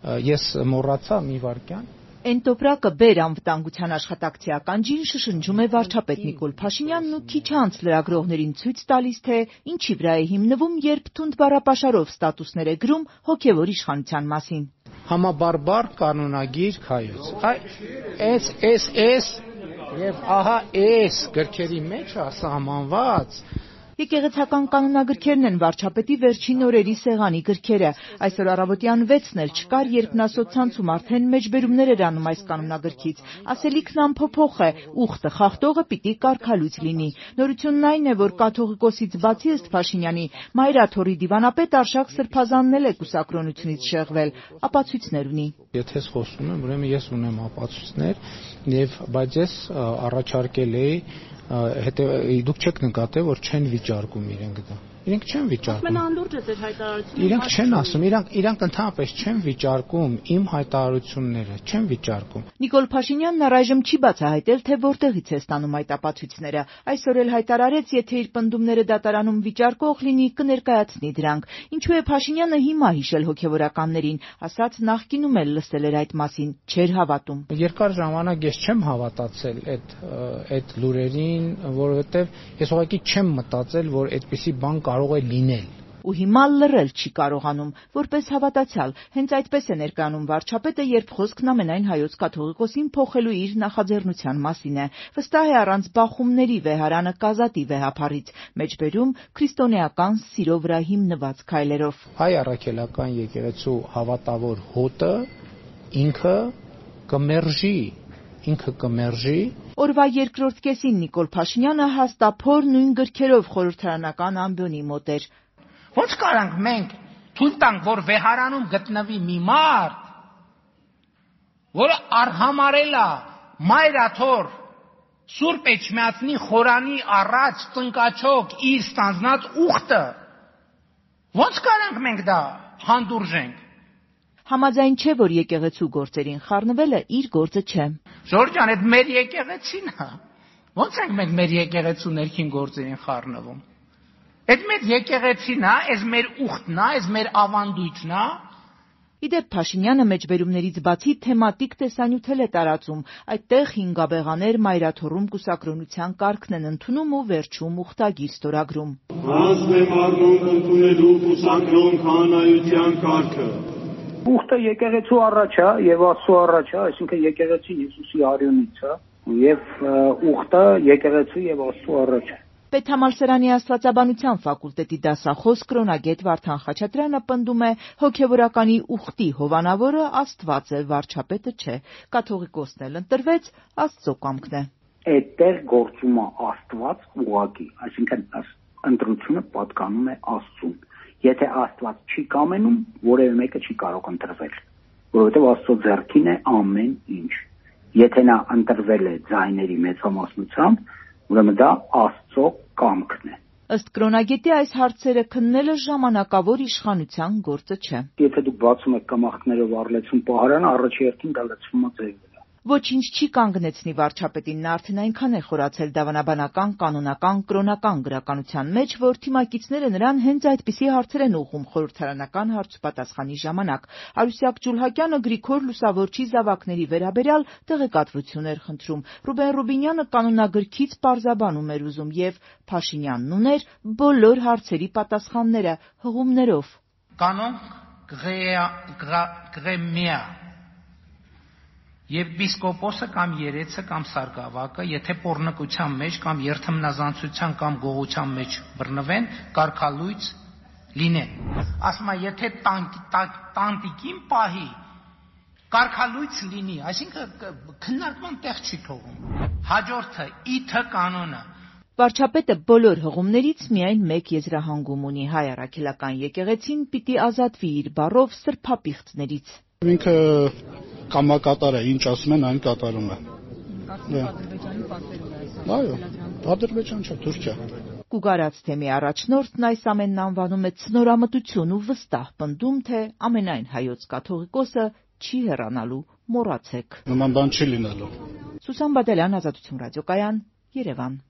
Ես մոռացա մի վարքյան։ Էն տոպրակը բեր անվտանգության աշխատակցական ջին շշնջում է վարչապետ Նիկոլ Փաշինյանն ու քիչ անց լրագրողներին ցույց տալիս, թե ինչի վրա է հիմնվում, երբ թունդ բառապաշարով ստատուսներ է գրում հոգևոր իշխանության մասին։ Համաբարբար կանոնագիր հայոց։ Այս եւ ահա այս գրքերի մեջ է սահմանված։ Եկեղեցական կանոնագրքերն են վարչապետի վերջին օրերի սեղանի գրքերը։ Այսօր առավոտյան 6-ն էլ չկար, երբ նա սոցցանցում արդեն մեջբերումներ էր անում այս կանոնագրքից։ Ասելիքն անփոփոխ է, ուխտը խախտողը պիտի կարգալույց լինի։ Նորությունն այն է, որ կաթողիկոսից բացի ըստ Փաշինյանի, Մայրաթորի դիվանապետ Արշակ Սրբազանն էլ է կուսակրոնությունից շեղվել, ապացույցներ ունի։ Եթե խոսում եմ, ուրեմն ես ունեմ ապացույցներ, բայց ես առաջարկել էի դուք չեք նկատել, որ չեն վիճարկում իրենք դա։ Իրենք չեն վիճարկում։ Ամենանդուրջ է ձեր հայտարարությունը։ Իրենք չեն ասում, իրանք ընդհանրապես չեն վիճարկում իմ հայտարարությունները, չեն վիճարկում։ Նիկոլ Փաշինյանն առայժմ չի բացահայտել, թե որտեղից է ստանում այդ ապացույցները։ Այսօր էլ հայտարարեց, եթե իր պնդումները դատարանում վիճարկող լինի, կներկայացնի դրանք։ Ինչու է Փաշինյանը հիմա հիշել հոգևորականներին, ասաց նախկինում էլ լսել էր այդ մասին, չէր հավատում։ Երկար ժամանակ ես չեմ հավատացել այդ լուրերին, որովհետև ես ուղղակի չեմ մտածել, որ այդպիսի բան կարող է լինել։ Ու հիմա լռել չի կարողանում, որպես հավատացյալ։ Հենց այդպես է ներկայանում վարչապետը, երբ խոսքն ամենայն հայոց կաթողիկոսին փոխելու իր նախաձեռնության մասին է։ Վստահ է առանց բախումների վեհարանը կազատի վեհափառից, մեջբերում քրիստոնեական սիրո վրա հիմնված քայլերով։ Հայ առաքելական եկեղեցու հավատավոր հոտը ինքը կմերժի։ Օրվա երկրորդ կեսին Նիկոլ Փաշինյանը հաստափոր նույն գրքերով խորհրդարանական ամբիոնի մոտ էր։ Ոնց կարանք մենք թույլ տանք, որ վեհարանում գտնվի մի մարդ, որը արհամարել է Մայրաթոր Սուրբ Էջմիածնի խորանի առաջ տնկաչոք իր ստանձնած ուխտը։ Ոնց կարանք մենք դա հանդուրժենք։ Համաձայն չէ, որ եկեղեցու գործերին խառնվելը իր գործը չէ։ Ժորժ ջան, այդ մեր եկեղեցին է։ Ոնց ենք մենք մեր եկեղեցու ներքին գործերին խառնվում։ Այդ մեր եկեղեցին է, այս մեր ուխտն է, այս մեր ավանդույթն է։ Իդեպ Փաշինյանը մեջբերումներից բացի թեմատիկ տեսանյութ է տարածում։ Այդտեղ հինգաբեղաներ Մայրաթորում կուսակրոնության կարգն են ընդունում ու վերջում ուխտագիր ստորագրում։ Ազգ եմ առնում ընդունելու կուսակրոն քահանայության կարգը։ Ուխտը եկեղեցու առաջ է եւ Աստծո առաջ է, այսինքն եկեղեցին Հիսուսի արյունից է, եւ ուխտը եկեղեցու եւ Աստծո առաջ է։ Պետհամալսարանի աստվածաբանության ֆակուլտետի դասախոս կրոնագետ Վարդան Խաչատրյանը պնդում է, հոգևորականի ուխտի հովանավորը Աստված է, վարչապետը չէ։ Կաթողիկոսն էլ ընտրվեց, Աստծո կամքն է։ Այդտեղ գործում է Աստված ուղղակի, այսինքն ընտրությունը պատկանում է Աստծուն։ Եթե Աստված չի կամենում, որևէ մեկը չի կարող ընտրվել, որովհետև Աստծո ձեռքին է ամեն ինչ։ Եթե նա ընտրվել է ձայների մեծամասնությամբ, ուրեմն դա Աստծո կամքն է։ Ըստ կրոնագետի այս հարցերը քննելը ժամանակավոր իշխանության գործը չէ։ Եթե դուք բացում եք կամախներով առլեցուն պահարանը, առաջի հերթին դա լցվում է ձեւի վրա։ Ոչինչ չի կանգնեցնի վարչապետին, նա արդեն այնքան է խորացել դավանաբանական, կանոնական, կրոնական գրականության մեջ, որ թիմակիցները նրան հենց այդպիսի հարցեր են ուղղում խորհրդարանական հարցուպատասխանի ժամանակ։ Արուսյակ Ջուլհակյանը Գրիգոր Լուսավորչի զավակների վերաբերյալ տեղեկատվություն էր խնդրում։ Ռուբեն Ռուբինյանը կանոնագրքից պարզաբանում էր ուզում եւ Փաշինյանն ուներ բոլոր հարցերի պատասխանները հղումներով։ Կանոն գրեմիա Եպիսկոպոսը կամ երեցը կամ սարգսակը, եթե պոռնկության մեջ կամ երթմնազանցության կամ գողության մեջ բռնվեն, կարգալույծ լինեն։ Ասում եմ, եթե տանտիկին պահի, կարգալույծ լինի, այսինքն քննարկման տեղ չի թողում։ Հաջորդը իթ կանոնը։ Վարչապետը բոլոր հղումներից միայն մեկ եզրահանգում ունի՝ հայ առաքելական եկեղեցին պիտի ազատվի իր բառով սրբապիղծներից։ Ինքը կամակատար է, ինչ ասում են, այն կատարում է։ Այո, Ադրբեջան չէ, Թուրքիա։ Կուգարած թեմի առաջնորդն այս ամենն անվանում է ցնորամտություն ու վստահ պնդում, թե ամենայն հայոց կաթողիկոսը չի հեռանալու, մոռացեք։ Նման բան չի լինելու։ Սուսան Բադալյան, Ազատություն ռադիոկայան, Երևան։